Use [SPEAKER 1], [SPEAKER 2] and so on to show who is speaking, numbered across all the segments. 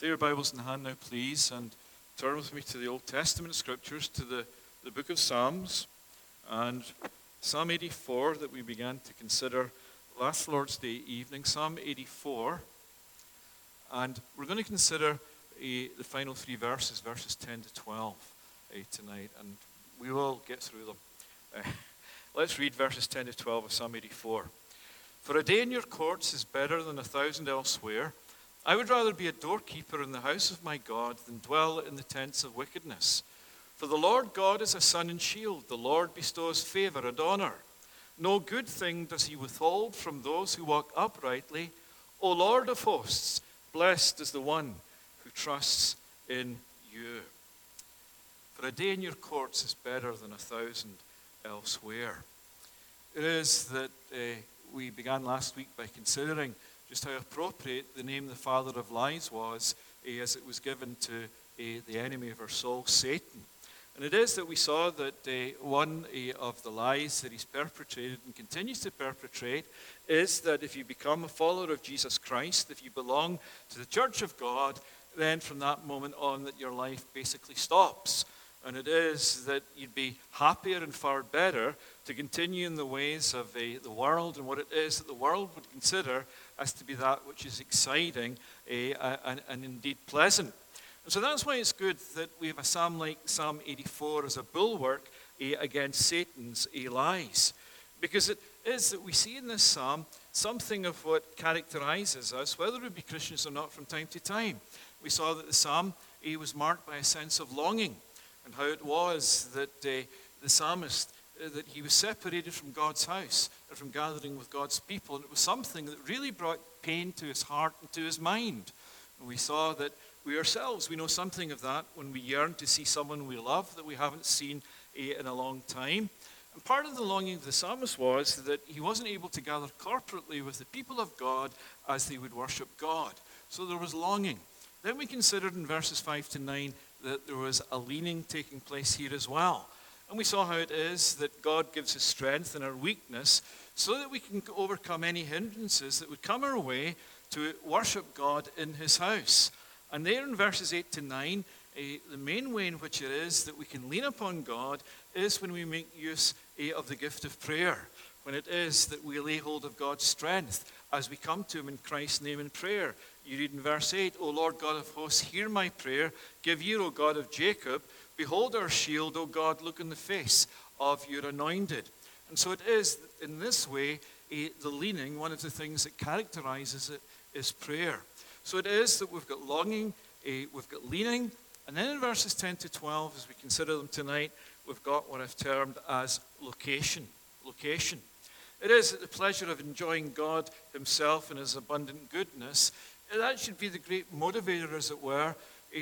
[SPEAKER 1] Take your Bibles in hand now, please, and turn with me to the Old Testament scriptures, to the book of Psalms, and Psalm 84 that we began to consider last Lord's Day evening, Psalm 84. And we're going to consider the final three verses, verses 10 to 12 tonight, and we will get through them. Let's read verses 10 to 12 of Psalm 84. For a day in your courts is better than 1,000 elsewhere. I would rather be a doorkeeper in the house of my God than dwell in the tents of wickedness. For the Lord God is a sun and shield. The Lord bestows favor and honor. No good thing does he withhold from those who walk uprightly. O Lord of hosts, blessed is the one who trusts in you. For a day in your courts is better than 1,000 elsewhere. It is that we began last week by considering just how appropriate the name the father of lies was as it was given to the enemy of our soul, Satan. And it is that we saw that one of the lies that he's perpetrated and continues to perpetrate is that if you become a follower of Jesus Christ, if you belong to the church of God, then from that moment on that your life basically stops. And it is that you'd be happier and far better to continue in the ways of the world and what it is that the world would consider as to be that which is exciting and indeed pleasant. And so that's why it's good that we have a psalm like Psalm 84 as a bulwark against Satan's lies. Because it is that we see in this psalm something of what characterizes us, whether we be Christians or not, from time to time. We saw that the psalm was marked by a sense of longing, and how it was that the psalmist, that he was separated from God's house and from gathering with God's people. And it was something that really brought pain to his heart and to his mind. And we saw that we ourselves, we know something of that when we yearn to see someone we love that we haven't seen in a long time. And part of the longing of the psalmist was that he wasn't able to gather corporately with the people of God as they would worship God. So there was longing. Then we considered in verses 5 to 9 that there was a leaning taking place here as well. And we saw how it is that God gives us strength in our weakness so that we can overcome any hindrances that would come our way to worship God in his house. And there in verses 8 to 9, the main way in which it is that we can lean upon God is when we make use of the gift of prayer. When it is that we lay hold of God's strength as we come to him in Christ's name in prayer. You read in verse 8, O Lord God of hosts, hear my prayer. Give ear, O God of Jacob. Behold our shield, O God, look in the face of your anointed. And so it is in this way, the leaning, one of the things that characterizes it is prayer. So it is that we've got longing, we've got leaning, and then in verses 10 to 12, as we consider them tonight, we've got what I've termed as location. Location. It is that the pleasure of enjoying God himself and his abundant goodness, that should be the great motivator, as it were,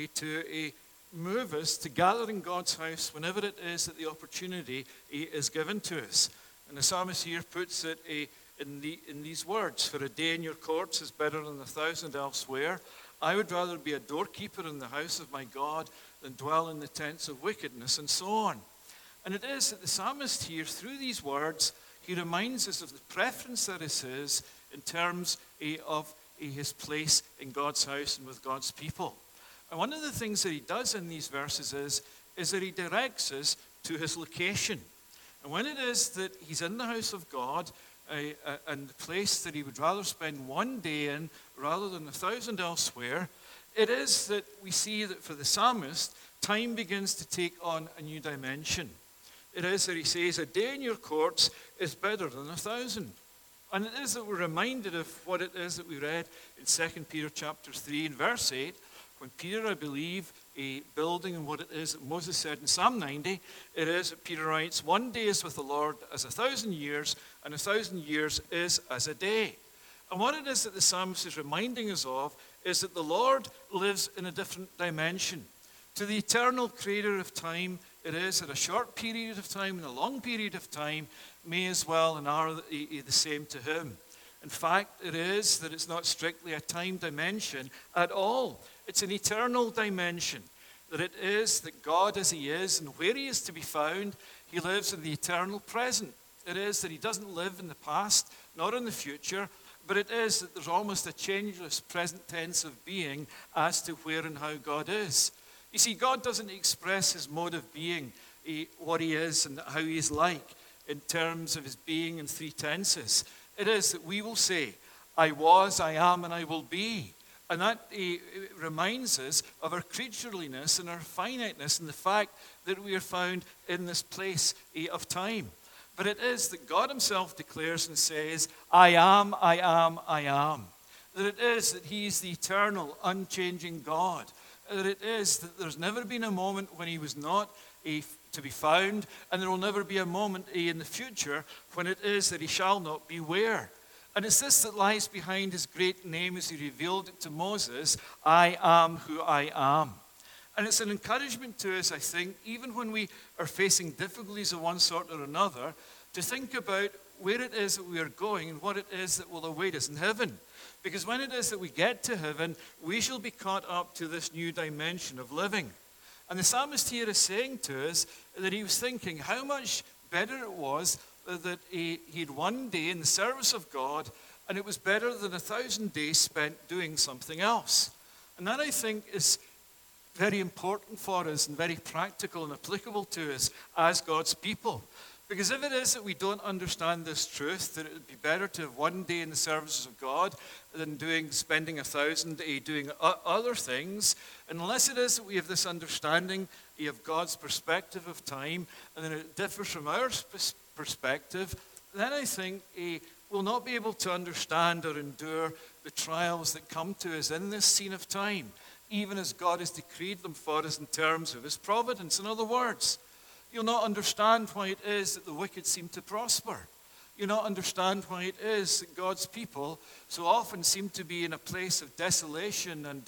[SPEAKER 1] to move us to gather in God's house whenever it is that the opportunity is given to us. And the psalmist here puts it in these words, for a day in your courts is better than 1,000 elsewhere. I would rather be a doorkeeper in the house of my God than dwell in the tents of wickedness, and so on. And it is that the psalmist here, through these words, he reminds us of the preference that is his in terms of his place in God's house and with God's people. And one of the things that he does in these verses is that he directs us to his location. And when it is that he's in the house of God, and the place that he would rather spend one day in rather than 1,000 elsewhere, it is that we see that for the psalmist, time begins to take on a new dimension. It is that he says, a day in your courts is better than 1,000. And it is that we're reminded of what it is that we read in 2 Peter chapter 3 and verse 8, when Peter, I believe, building on what it is that Moses said in Psalm 90, it is that Peter writes, one day is with the Lord as 1,000 years, and 1,000 years is as a day. And what it is that the psalmist is reminding us of is that the Lord lives in a different dimension. To the eternal creator of time, it is that a short period of time and a long period of time may as well and are the same to him. In fact, it is that it's not strictly a time dimension at all. It's an eternal dimension. That it is that God as he is and where he is to be found, he lives in the eternal present. It is that he doesn't live in the past, nor in the future, But it is that there's almost a changeless present tense of being as to where and how God is. You see, God doesn't express his mode of being, what he is and how he is like, in terms of his being in three tenses. It is that we will say, I was, I am, and I will be. And that reminds us of our creatureliness and our finiteness and the fact that we are found in this place of time. But it is that God himself declares and says, I am, I am, I am. That it is that he is the eternal, unchanging God. That it is that there's never been a moment when he was not to be found, and there will never be a moment in the future when it is that he shall not be where. And it's this that lies behind his great name as he revealed it to Moses, I am who I am. And it's an encouragement to us, I think, even when we are facing difficulties of one sort or another, to think about where it is that we are going and what it is that will await us in heaven. Because when it is that we get to heaven, we shall be caught up to this new dimension of living. And the psalmist here is saying to us that he was thinking how much better it was that he had one day in the service of God, and it was better than 1,000 days spent doing something else. And that, I think, is very important for us and very practical and applicable to us as God's people. Because if it is that we don't understand this truth, that it would be better to have one day in the services of God than spending 1,000 doing other things, unless it is that we have this understanding of God's perspective of time, and then it differs from our perspective, then I think we'll not be able to understand or endure the trials that come to us in this scene of time, even as God has decreed them for us in terms of his providence. In other words, you'll not understand why it is that the wicked seem to prosper. You'll not understand why it is that God's people so often seem to be in a place of desolation and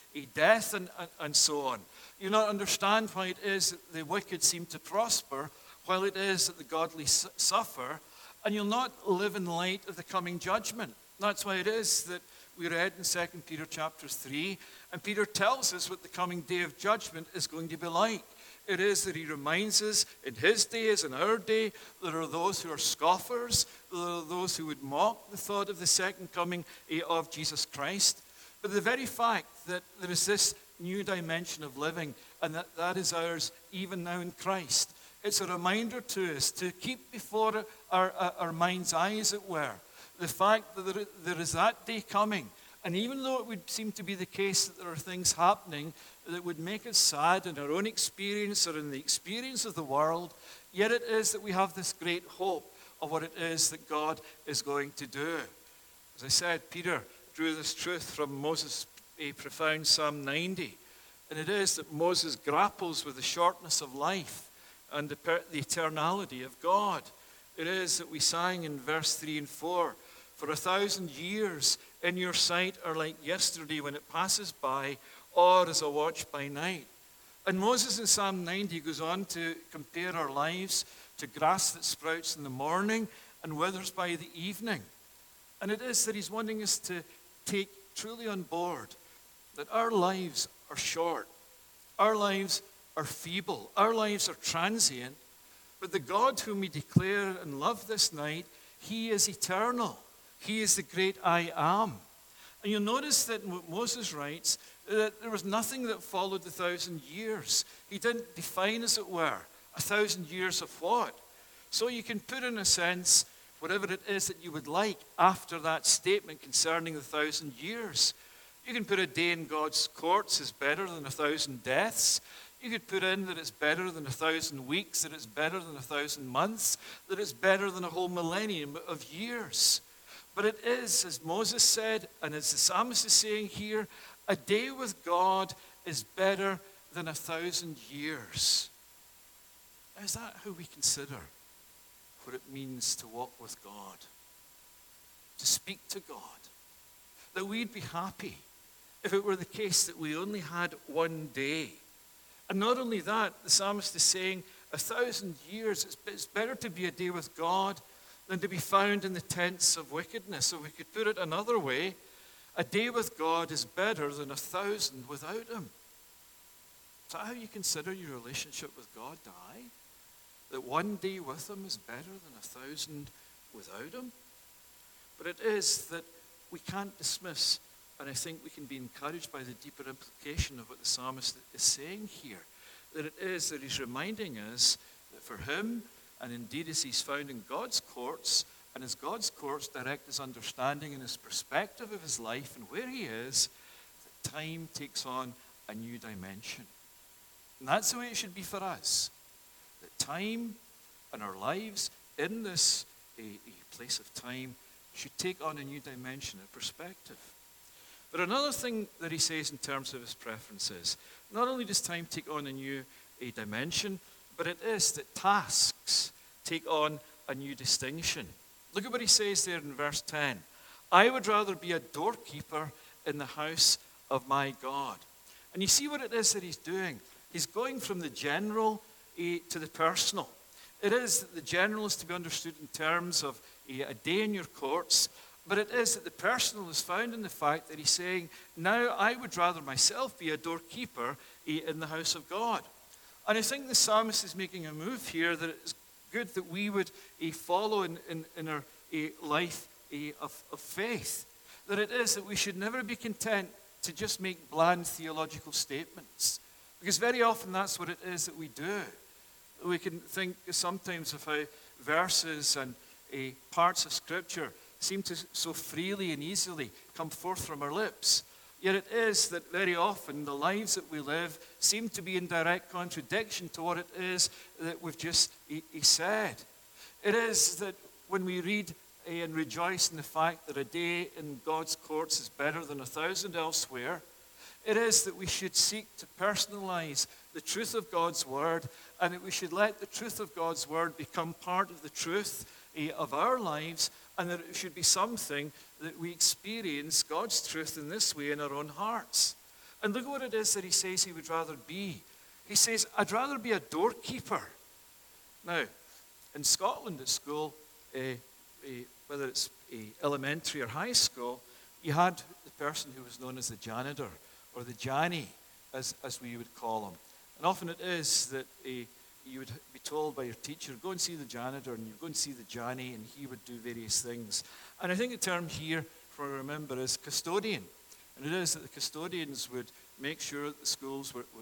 [SPEAKER 1] death and so on. You'll not understand why it is that the wicked seem to prosper while it is that the godly suffer. And you'll not live in light of the coming judgment. That's why it is that we read in 2 Peter chapter 3, and Peter tells us what the coming day of judgment is going to be like. It is that he reminds us in his day as in our day, there are those who are scoffers, there are those who would mock the thought of the second coming of Jesus Christ. But the very fact that there is this new dimension of living, and that is ours even now in Christ, it's a reminder to us to keep before our mind's eye, as it were, the fact that there is that day coming. And even though it would seem to be the case that there are things happening that would make us sad in our own experience or in the experience of the world, yet it is that we have this great hope of what it is that God is going to do. As I said, Peter drew this truth from Moses' profound Psalm 90. And it is that Moses grapples with the shortness of life and the eternality of God. It is that we sang in verse 3 and 4, for 1,000 years in your sight are like yesterday when it passes by, or as a watch by night. And Moses in Psalm 90 goes on to compare our lives to grass that sprouts in the morning and withers by the evening. And it is that he's wanting us to take truly on board that our lives are short, our lives are feeble, our lives are transient, but the God whom we declare and love this night, he is eternal. He is the great I am. And you'll notice that what Moses writes, that there was nothing that followed the 1,000 years. He didn't define, as it were, 1,000 years of what. So you can put in a sense whatever it is that you would like after that statement concerning the 1,000 years. You can put a day in God's courts is better than 1,000 deaths. You could put in that it's better than 1,000 weeks, that it's better than 1,000 months, that it's better than a whole millennium of years. But it is, as Moses said, and as the psalmist is saying here, a day with God is better than 1,000 years. Now, is that how we consider what it means to walk with God? To speak to God? That we'd be happy if it were the case that we only had one day. And not only that, the psalmist is saying 1,000 years, it's better to be a day with God than to be found in the tents of wickedness. So we could put it another way, a day with God is better than 1,000 without him. Is that how you consider your relationship with God, Di? That one day with him is better than 1,000 without him? But it is that we can't dismiss, and I think we can be encouraged by the deeper implication of what the psalmist is saying here. That it is that he's reminding us that for him, and indeed as he's found in God's courts, and as God's courts direct his understanding and his perspective of his life and where he is, that time takes on a new dimension. And that's the way it should be for us. That time and our lives in this a place of time should take on a new dimension, a perspective. But another thing that he says in terms of his preferences, not only does time take on a new dimension, but it is that tasks take on a new distinction. Look at what he says there in verse 10. I would rather be a doorkeeper in the house of my God. And you see what it is that he's doing. He's going from the general to the personal. It is that the general is to be understood in terms of a day in your courts, but it is that the personal is found in the fact that he's saying, now I would rather myself be a doorkeeper in the house of God. And I think the psalmist is making a move here that it's good that we would follow in our life of faith. That it is that we should never be content to just make bland theological statements. Because very often that's what it is that we do. We can think sometimes of how verses and parts of Scripture seem to so freely and easily come forth from our lips. Yet it is that very often the lives that we live seem to be in direct contradiction to what it is that we've just said. It is that when we read and rejoice in the fact that a day in God's courts is better than 1,000 elsewhere, it is that we should seek to personalize the truth of God's word, and that we should let the truth of God's word become part of the truth of our lives, and that it should be something that we experience God's truth in this way in our own hearts. And look at what it is that he says he would rather be. He says, I'd rather be a doorkeeper. Now, in Scotland at school, whether it's elementary or high school, you had the person who was known as the janitor, or the Janny, as we would call him. And often it is that you would be told by your teacher, go and see the janitor, and you go and see the Janny, and he would do various things. And I think the term here, for I remember, is custodian. And it is that the custodians would make sure that the schools were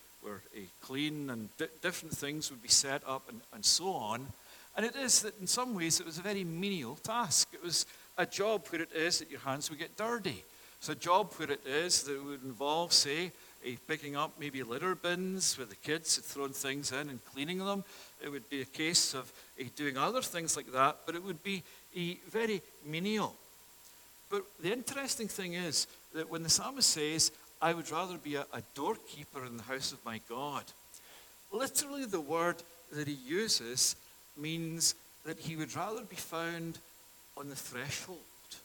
[SPEAKER 1] clean, and different things would be set up, and so on. And it is that in some ways it was a very menial task. It was a job where it is that your hands would get dirty. It's a job where it is that would involve, say, picking up maybe litter bins where the kids had thrown things in and cleaning them. It would be a case of doing other things like that, but it would be very menial. But the interesting thing is that when the psalmist says, I would rather be a doorkeeper in the house of my God, literally the word that he uses means that he would rather be found on the threshold.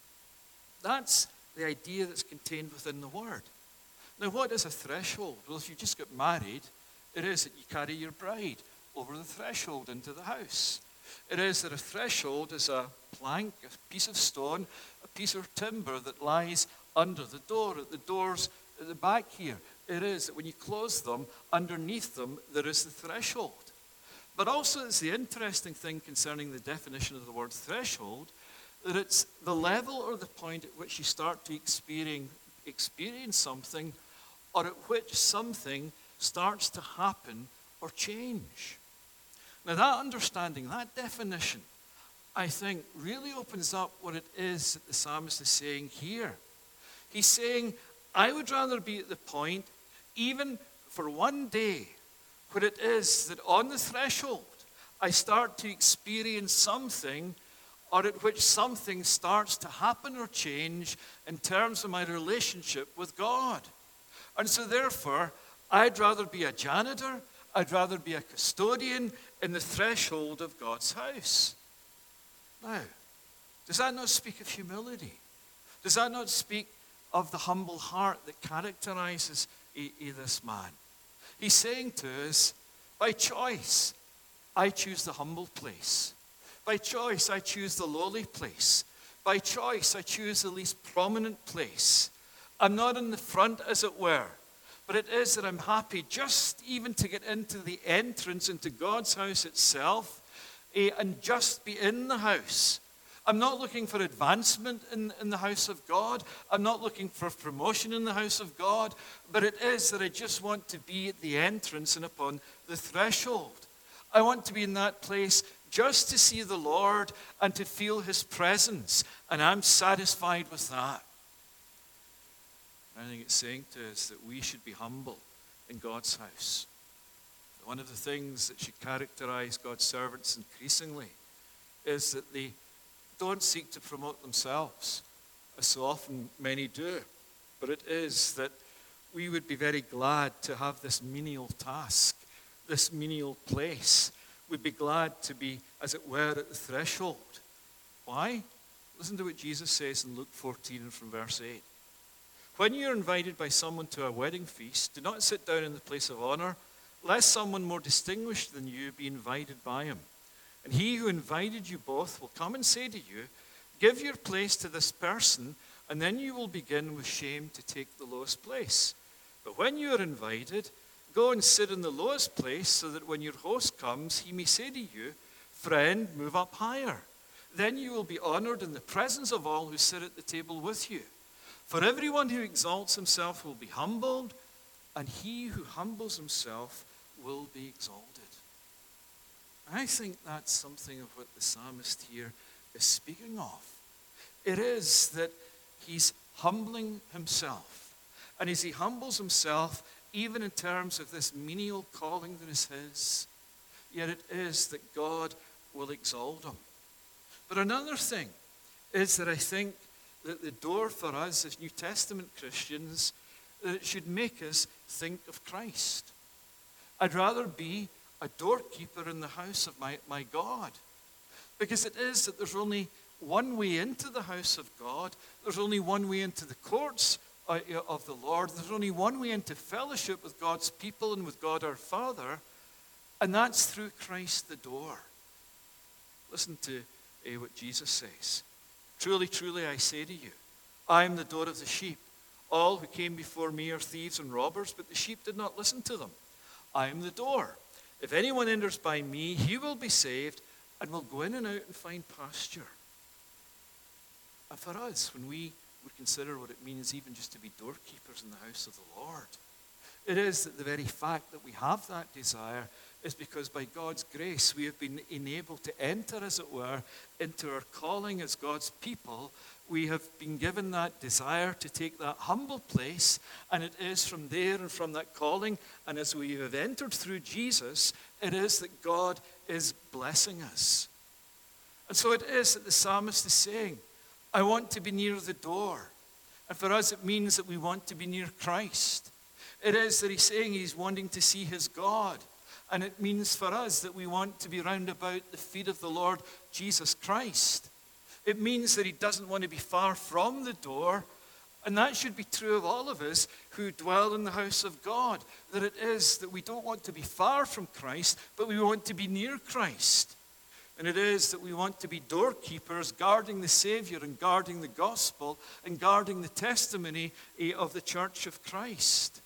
[SPEAKER 1] That's the idea that's contained within the word. Now, what is a threshold? Well, if you just got married, it is that you carry your bride over the threshold into the house. It is that a threshold is a plank, a piece of stone, a piece of timber that lies under the door, at the doors at the back here. It is that when you close them, underneath them, there is the threshold. But also, it's the interesting thing concerning the definition of the word threshold, that it's the level or the point at which you start to experience something, or at which something starts to happen or change. Now, that understanding, that definition, I think really opens up what it is that the psalmist is saying here. He's saying, I would rather be at the point, even for one day, where it is that on the threshold, I start to experience something, or at which something starts to happen or change in terms of my relationship with God. And so therefore, I'd rather be a janitor, I'd rather be a custodian in the threshold of God's house. Now, does that not speak of humility? Does that not speak of the humble heart that characterizes this man? He's saying to us, by choice, I choose the humble place. By choice, I choose the lowly place. By choice, I choose the least prominent place. I'm not in the front, as it were, but it is that I'm happy just even to get into the entrance into God's house itself and just be in the house. I'm not looking for advancement in the house of God. I'm not looking for promotion in the house of God. But it is that I just want to be at the entrance and upon the threshold. I want to be in that place just to see the Lord and to feel his presence. And I'm satisfied with that. I think it's saying to us that we should be humble in God's house. One of the things that should characterize God's servants increasingly is that they don't seek to promote themselves, as so often many do. But it is that we would be very glad to have this menial task, this menial place. We'd be glad to be, as it were, at the threshold. Why? Listen to what Jesus says in Luke 14 and from verse 8. When you are invited by someone to a wedding feast, do not sit down in the place of honor, lest someone more distinguished than you be invited by him. And he who invited you both will come and say to you, give your place to this person, and then you will begin with shame to take the lowest place. But when you are invited, go and sit in the lowest place, so that when your host comes, he may say to you, friend, move up higher. Then you will be honored in the presence of all who sit at the table with you. For everyone who exalts himself will be humbled, and he who humbles himself will be exalted. I think that's something of what the psalmist here is speaking of. It is that he's humbling himself. And as he humbles himself, even in terms of this menial calling that is his, yet it is that God will exalt him. But another thing is that I think that the door for us as New Testament Christians, that it should make us think of Christ. I'd rather be a doorkeeper in the house of my God. Because it is that there's only one way into the house of God. There's only one way into the courts of the Lord. There's only one way into fellowship with God's people and with God our Father. And that's through Christ the door. Listen to what Jesus says. Truly, truly, I say to you, I am the door of the sheep. All who came before me are thieves and robbers, but the sheep did not listen to them. I am the door. If anyone enters by me, he will be saved and will go in and out and find pasture. And for us, when we would consider what it means even just to be doorkeepers in the house of the Lord, it is that the very fact that we have that desire is because by God's grace we have been enabled to enter, as it were, into our calling as God's people. We have been given that desire to take that humble place, and it is from there and from that calling, and as we have entered through Jesus, it is that God is blessing us. And so it is that the psalmist is saying, I want to be near the door. And for us it means that we want to be near Christ. It is that he's saying he's wanting to see his God. And it means for us that we want to be round about the feet of the Lord Jesus Christ. It means that he doesn't want to be far from the door. And that should be true of all of us who dwell in the house of God. That it is that we don't want to be far from Christ, but we want to be near Christ. And it is that we want to be doorkeepers, guarding the Savior and guarding the gospel and guarding the testimony of the church of Christ.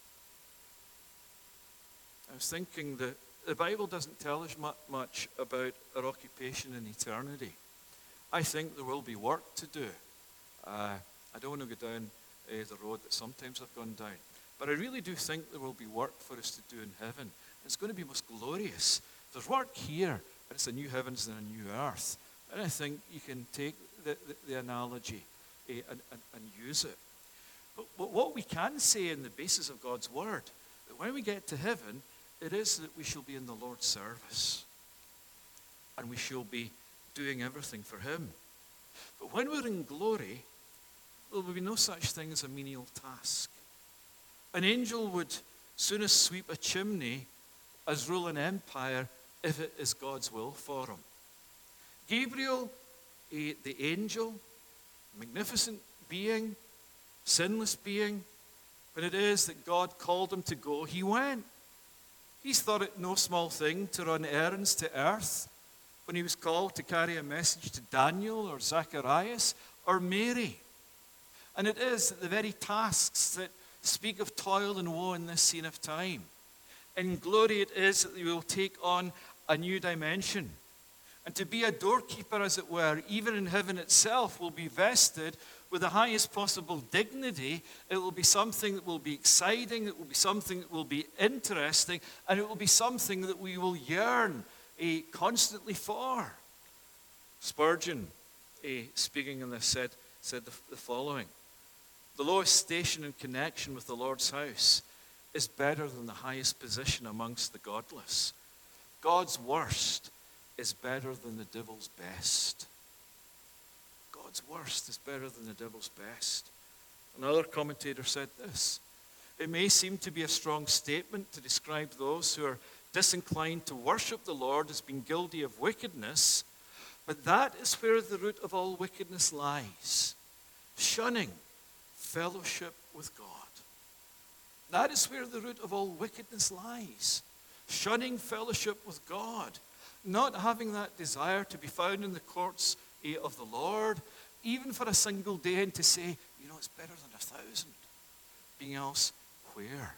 [SPEAKER 1] I was thinking that the Bible doesn't tell us much about our occupation in eternity. I think there will be work to do. I don't want to go down the road that sometimes I've gone down. But I really do think there will be work for us to do in heaven. It's going to be most glorious. There's work here, but it's a new heavens and a new earth. And I think you can take the analogy and use it. But what we can say in the basis of God's word, that when we get to heaven, it is that we shall be in the Lord's service. And we shall be doing everything for him. But when we're in glory, there will be no such thing as a menial task. An angel would sooner sweep a chimney as rule an empire if it is God's will for him. Gabriel, the angel, magnificent being, sinless being, when it is that God called him to go, he went. He's thought it no small thing to run errands to earth when he was called to carry a message to Daniel or Zacharias or Mary. And it is that the very tasks that speak of toil and woe in this scene of time, in glory it is that they will take on a new dimension. And to be a doorkeeper, as it were, even in heaven itself, will be vested with the highest possible dignity. It will be something that will be exciting, it will be something that will be interesting, and it will be something that we will yearn constantly for. Spurgeon, speaking on this, said the following: the lowest station in connection with the Lord's house is better than the highest position amongst the godless. God's worst is better than the devil's best. God's worst is better than the devil's best. Another commentator said this: it may seem to be a strong statement to describe those who are disinclined to worship the Lord as being guilty of wickedness, but that is where the root of all wickedness lies: shunning fellowship with God. That is where the root of all wickedness lies: shunning fellowship with God. Not having that desire to be found in the courts of the Lord, even for a single day, and to say, it's better than 1,000 being elsewhere.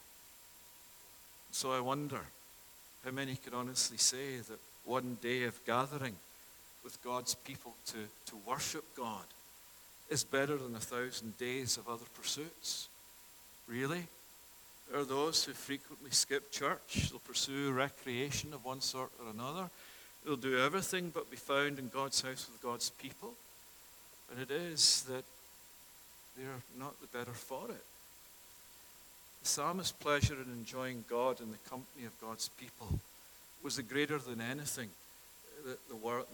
[SPEAKER 1] So I wonder how many can honestly say that one day of gathering with God's people to worship God is better than 1,000 days of other pursuits. Really? There are those who frequently skip church. They'll pursue recreation of one sort or another. They'll do everything but be found in God's house with God's people. And it is that they're not the better for it. The psalmist's pleasure in enjoying God in the company of God's people was the greater than anything that the world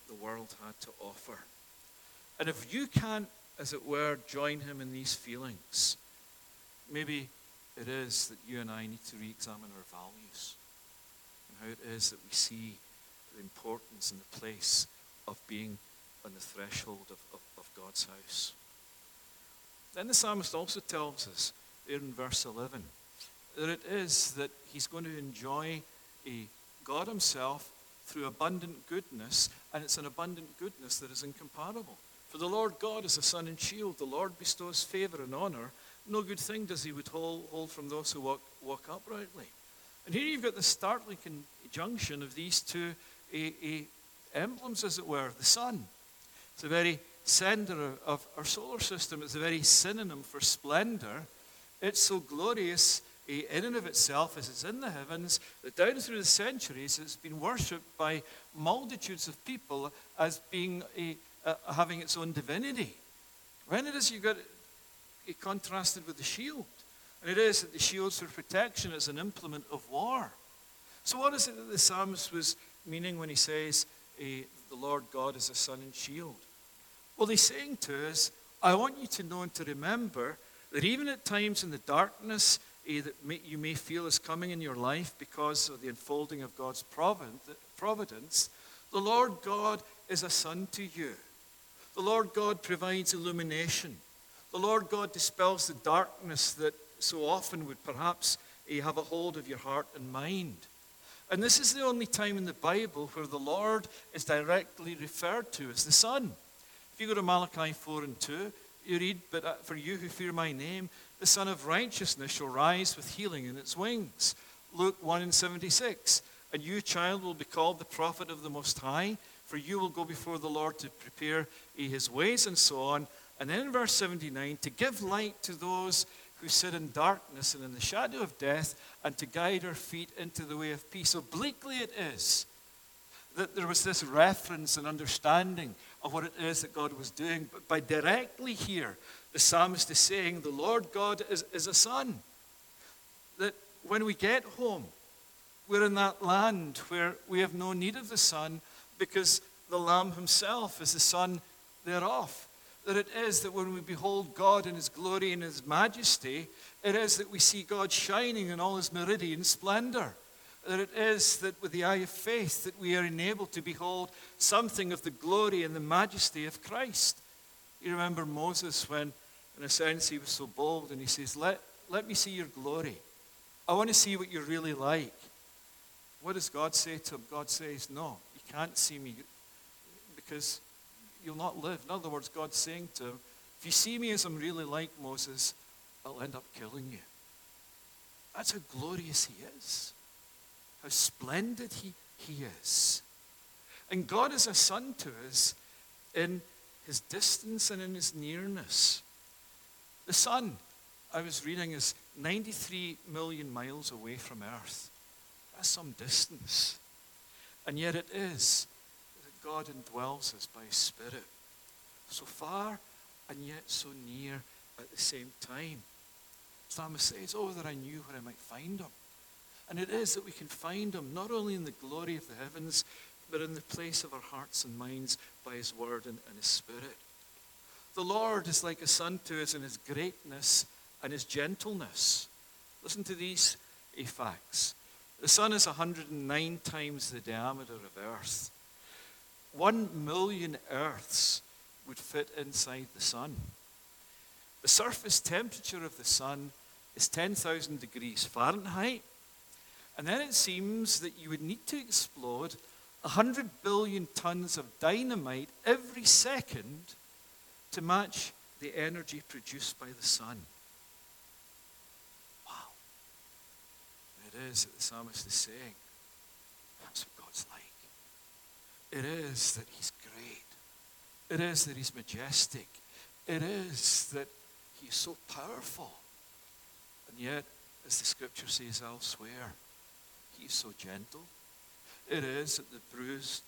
[SPEAKER 1] had to offer. And if you can't, as it were, join him in these feelings, maybe it is that you and I need to re-examine our values and how it is that we see the importance and the place of being on the threshold of God's house. Then the psalmist also tells us there in verse 11 that it is that he's going to enjoy God himself through abundant goodness, and it's an abundant goodness that is incomparable. For the Lord God is a sun and shield. The Lord bestows favor and honor. No good thing does he withhold from those who walk uprightly. And here you've got the startling conjunction of these two emblems, as it were. The sun. It's the very center of our solar system. It's the very synonym for splendor. It's so glorious in and of itself as it's in the heavens, that down through the centuries it's been worshipped by multitudes of people as being having its own divinity. When it is, you've got it contrasted with the shield. And it is that the shield's for protection as an implement of war. So what is it that the psalmist was meaning when he says the Lord God is a sun and shield? Well, he's saying to us, I want you to know and to remember that even at times in the darkness that you may feel is coming in your life because of the unfolding of God's providence, the Lord God is a sun to you. The Lord God provides illumination. The Lord God dispels the darkness that so often would perhaps have a hold of your heart and mind. And this is the only time in the Bible where the Lord is directly referred to as the sun. If you go to Malachi 4 and 2, you read, but for you who fear my name, the Son of Righteousness shall rise with healing in its wings. Luke 1 and 76, and you, child, will be called the prophet of the Most High, for you will go before the Lord to prepare his ways, and so on. And then in verse 79, to give light to those who sit in darkness and in the shadow of death, and to guide our feet into the way of peace. Obliquely it is that there was this reference and understanding of what it is that God was doing. But by directly here, the psalmist is saying the Lord God is a sun. That when we get home, we're in that land where we have no need of the sun because the Lamb himself is the sun thereof. That it is that when we behold God in his glory and his majesty, it is that we see God shining in all his meridian splendor. That it is that with the eye of faith that we are enabled to behold something of the glory and the majesty of Christ. You remember Moses when, in a sense, he was so bold and he says, let me see your glory. I want to see what you're really like. What does God say to him? God says, no, you can't see me because you'll not live. In other words, God's saying to him, if you see me as I'm really like, Moses, I'll end up killing you. That's how glorious he is. How splendid he is. And God is a son to us in his distance and in his nearness. The sun, I was reading, is 93 million miles away from Earth. That's some distance. And yet it is that God indwells us by his Spirit. So far and yet so near at the same time. Psalmist says, oh, that I knew where I might find him. And it is that we can find him not only in the glory of the heavens, but in the place of our hearts and minds by his word and his Spirit. The Lord is like a son to us in his greatness and his gentleness. Listen to these facts. The sun is 109 times the diameter of Earth. 1 million Earths would fit inside the sun. The surface temperature of the sun is 10,000 degrees Fahrenheit. And then it seems that you would need to explode 100 billion tons of dynamite every second to match the energy produced by the sun. Wow. And it is that the psalmist is saying, that's what God's like. It is that he's great. It is that he's majestic. It is that he is so powerful. And yet, as the scripture says elsewhere, he is so gentle. It is that the bruised,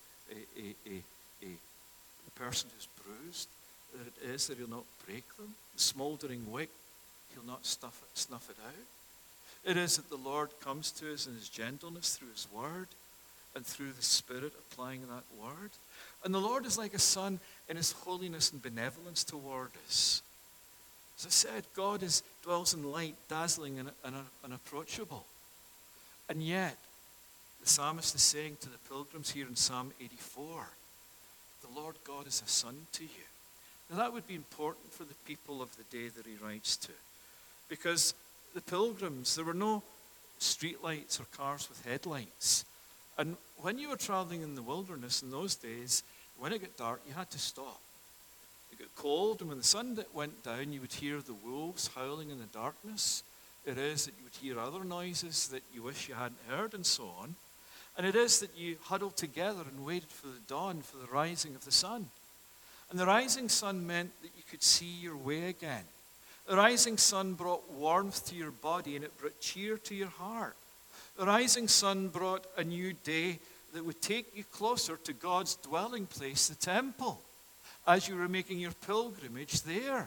[SPEAKER 1] the person who's bruised, that it is that he'll not break them. The smouldering wick, he'll not snuff it out. It is that the Lord comes to us in his gentleness through his word and through the Spirit applying that word. And the Lord is like a son in his holiness and benevolence toward us. As I said, God dwells in light, dazzling and unapproachable. And yet, the psalmist is saying to the pilgrims here in Psalm 84, the Lord God is a son to you. Now that would be important for the people of the day that he writes to. Because the pilgrims, there were no street lights or cars with headlights. And when you were traveling in the wilderness in those days, when it got dark, you had to stop. It got cold, and when the sun went down, you would hear the wolves howling in the darkness. It is that you would hear other noises that you wish you hadn't heard, and so on. And it is that you huddled together and waited for the dawn, for the rising of the sun. And the rising sun meant that you could see your way again. The rising sun brought warmth to your body, and it brought cheer to your heart. The rising sun brought a new day that would take you closer to God's dwelling place, the temple, as you were making your pilgrimage there.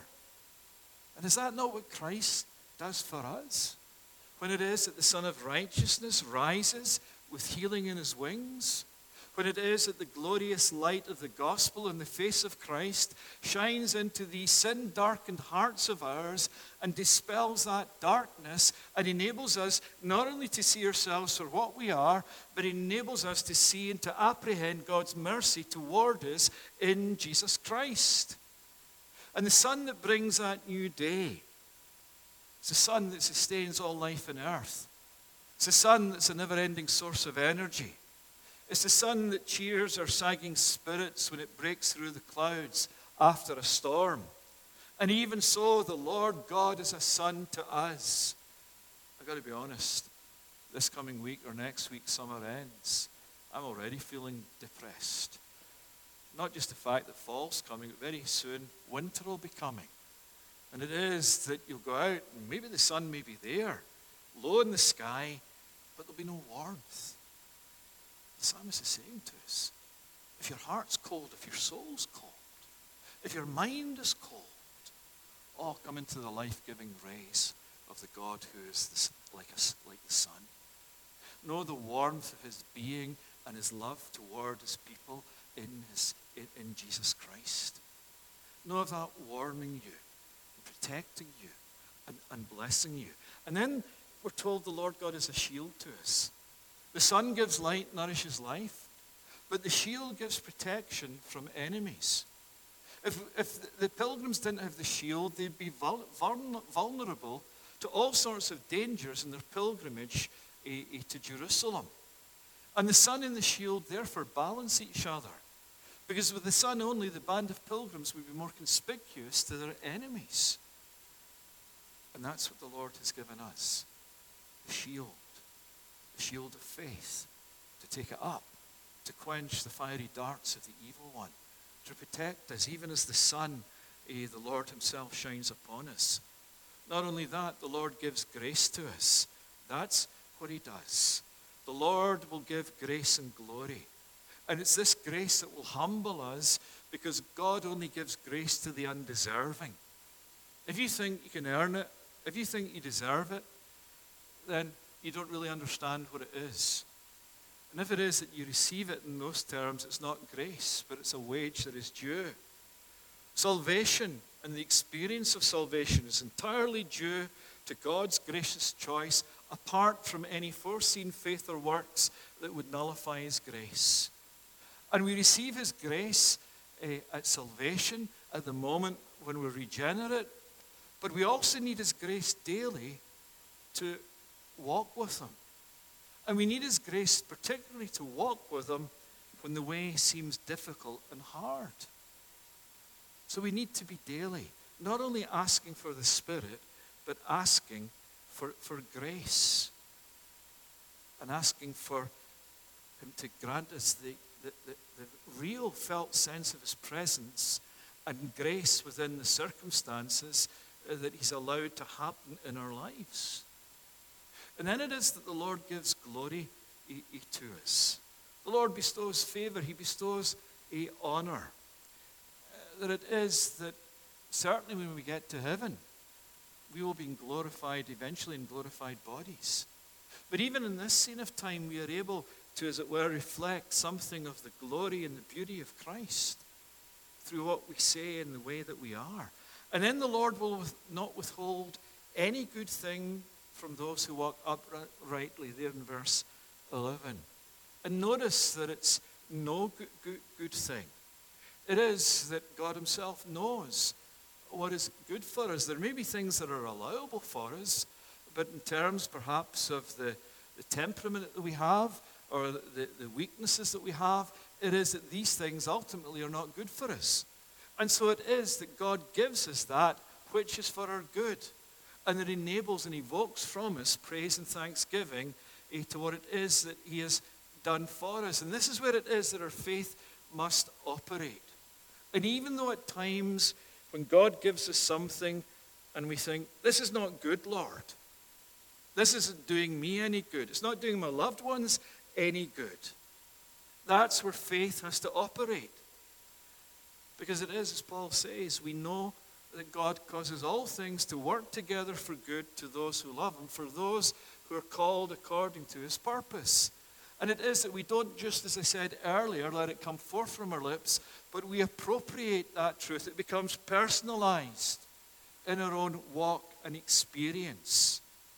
[SPEAKER 1] And is that not what Christ does for us? When it is that the Son of Righteousness rises with healing in his wings, when it is that the glorious light of the gospel in the face of Christ shines into these sin-darkened hearts of ours and dispels that darkness and enables us not only to see ourselves for what we are, but enables us to see and to apprehend God's mercy toward us in Jesus Christ. And the sun that brings that new day, it's the sun that sustains all life on earth. It's the sun that's a never-ending source of energy. It's the sun that cheers our sagging spirits when it breaks through the clouds after a storm. And even so, the Lord God is a son to us. I've got to be honest, this coming week or next week, summer ends. I'm already feeling depressed. Not just the fact that fall's coming, but very soon winter will be coming. And it is that you'll go out and maybe the sun may be there, low in the sky, but there'll be no warmth. The psalmist is saying to us, if your heart's cold, if your soul's cold, if your mind is cold, oh, come into the life-giving rays of the God who is like the sun. Know the warmth of his being and his love toward his people in Jesus Christ. Know of that warming you, and protecting you, and blessing you. And then we're told the Lord God is a shield to us. The sun gives light, nourishes life, but the shield gives protection from enemies. If the pilgrims didn't have the shield, they'd be vulnerable to all sorts of dangers in their pilgrimage to Jerusalem. And the sun and the shield therefore balance each other. Because with the sun only, the band of pilgrims would be more conspicuous to their enemies. And that's what the Lord has given us. The shield of faith, to take it up to quench the fiery darts of the evil one, to protect us, even as the sun, the Lord himself shines upon us. Not only that, the Lord gives grace to us. That's what he does. The Lord will give grace and glory. And it's this grace that will humble us, because God only gives grace to the undeserving. If you think you can earn it, if you think you deserve it, then you don't really understand what it is. And if it is that you receive it in those terms, it's not grace, but it's a wage that is due. Salvation and the experience of salvation is entirely due to God's gracious choice, apart from any foreseen faith or works that would nullify his grace. And we receive his grace at salvation, at the moment when we're regenerate, but we also need his grace daily to walk with him. And we need his grace particularly to walk with him when the way seems difficult and hard. So we need to be daily, not only asking for the Spirit, but asking for grace. And asking for him to grant us the real felt sense of his presence and grace within the circumstances that he's allowed to happen in our lives. And then it is that the Lord gives glory to us. The Lord bestows favor. He bestows honor. That it is that certainly when we get to heaven, we will be glorified eventually in glorified bodies. But even in this scene of time, we are able to, as it were, reflect something of the glory and the beauty of Christ through what we say and the way that we are. And then the Lord will not withhold any good thing from those who walk uprightly, there in verse 11. And notice that it's no good thing. It is that God himself knows what is good for us. There may be things that are allowable for us, but in terms perhaps of the temperament that we have, or the weaknesses that we have, it is that these things ultimately are not good for us. And so it is that God gives us that which is for our good, and it enables and evokes from us praise and thanksgiving to what it is that he has done for us. And this is where it is that our faith must operate. And even though at times when God gives us something and we think, this is not good, Lord, this isn't doing me any good, it's not doing my loved ones any good, that's where faith has to operate. Because it is, as Paul says, we know that God causes all things to work together for good to those who love him, for those who are called according to his purpose. And it is that we don't just, as I said earlier, let it come forth from our lips, but we appropriate that truth. It becomes personalized in our own walk and experience.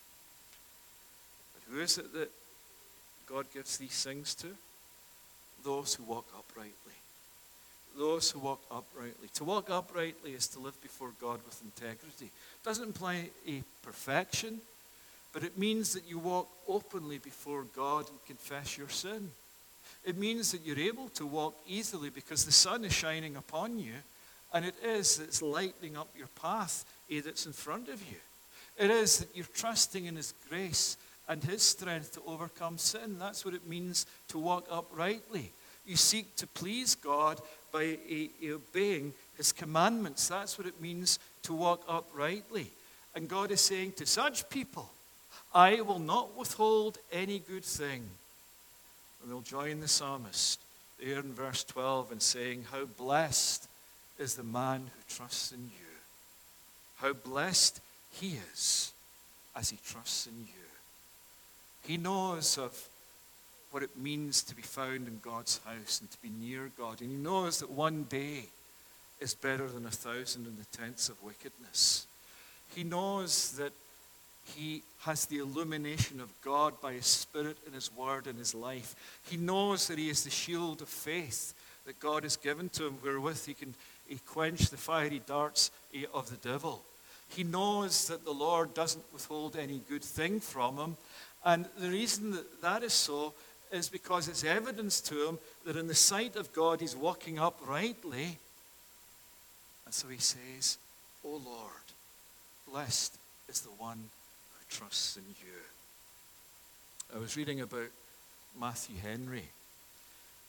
[SPEAKER 1] But who is it that God gives these things to? Those who walk uprightly. Those who walk uprightly. To walk uprightly is to live before God with integrity. It doesn't imply a perfection, but it means that you walk openly before God and confess your sin. It means that you're able to walk easily because the sun is shining upon you, and it's lightening up your path that's in front of you. It is that you're trusting in his grace and his strength to overcome sin. That's what it means to walk uprightly. You seek to please God by obeying his commandments. That's what it means to walk uprightly. And God is saying to such people, I will not withhold any good thing. And we'll join the psalmist there in verse 12 in saying, how blessed is the man who trusts in you. How blessed he is as he trusts in you. He knows of what it means to be found in God's house and to be near God. And he knows that one day is better than 1,000 in the tents of wickedness. He knows that he has the illumination of God by his Spirit and his word and his life. He knows that he is the shield of faith that God has given to him, wherewith he can quench the fiery darts of the devil. He knows that the Lord doesn't withhold any good thing from him. And the reason that is so is because it's evidence to him that in the sight of God he's walking uprightly. And so he says, O Lord, blessed is the one who trusts in you. I was reading about Matthew Henry,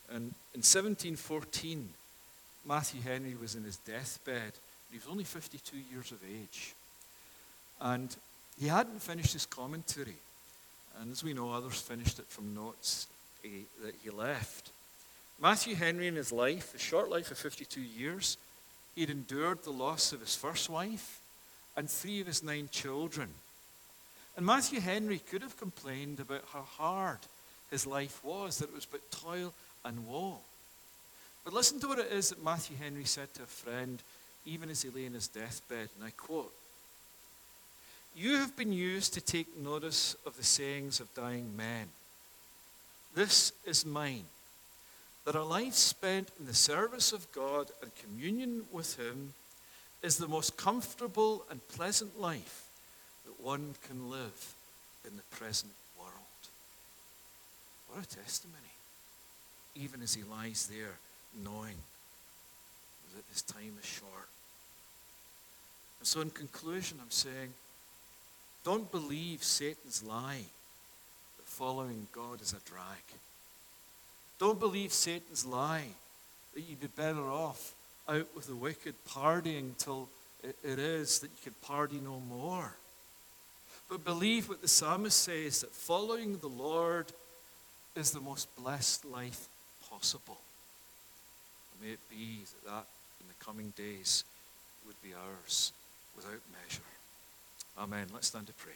[SPEAKER 1] And in 1714, Matthew Henry was in his deathbed. He was only 52 years of age. And he hadn't finished his commentary. And as we know, others finished it from notes that he left. Matthew Henry in his life, a short life of 52 years, he'd endured the loss of his first wife and 3 of his 9 children. And Matthew Henry could have complained about how hard his life was, that it was but toil and woe. But listen to what it is that Matthew Henry said to a friend, even as he lay in his deathbed, and I quote, "You have been used to take notice of the sayings of dying men. This is mine, that a life spent in the service of God and communion with Him is the most comfortable and pleasant life that one can live in the present world." What a testimony, even as he lies there knowing that his time is short. And so in conclusion, I'm saying, don't believe Satan's lie that following God is a drag. Don't believe Satan's lie that you'd be better off out with the wicked partying till it is that you can party no more. But believe what the psalmist says, that following the Lord is the most blessed life possible. And may it be that in the coming days would be ours without measure. Amen. Let's stand to pray.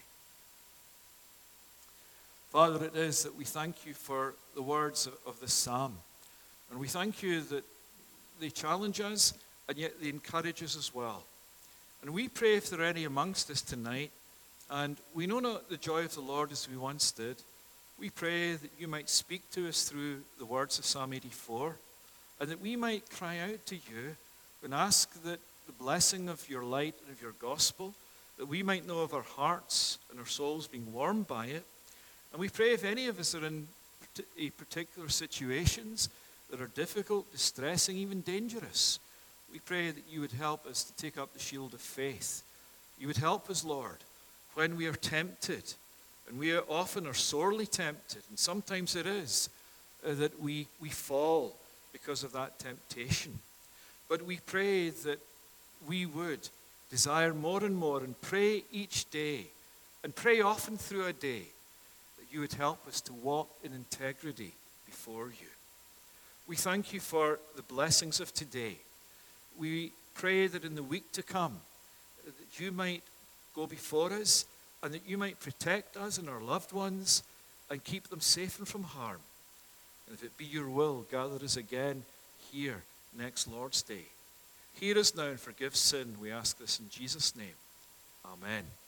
[SPEAKER 1] Father, it is that we thank you for the words of this psalm. And we thank you that they challenge us and yet they encourage us as well. And we pray if there are any amongst us tonight, and we know not the joy of the Lord as we once did, we pray that you might speak to us through the words of Psalm 84, and that we might cry out to you and ask that the blessing of your light and of your gospel, that we might know of our hearts and our souls being warmed by it. And we pray if any of us are in particular situations that are difficult, distressing, even dangerous, we pray that you would help us to take up the shield of faith. You would help us, Lord, when we are tempted, and we often are sorely tempted, and sometimes it is that we fall because of that temptation. But we pray that we would desire more and more and pray each day, and pray often through a day, that you would help us to walk in integrity before you. We thank you for the blessings of today. We pray that in the week to come, that you might go before us and that you might protect us and our loved ones and keep them safe and from harm. And if it be your will, gather us again here next Lord's Day. Hear us now and forgive sin. We ask this in Jesus' name. Amen.